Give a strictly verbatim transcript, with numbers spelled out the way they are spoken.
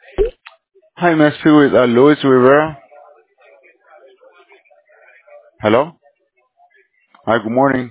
Hi, may I speak with uh, Luis Rivera? Hello? Hi, good morning.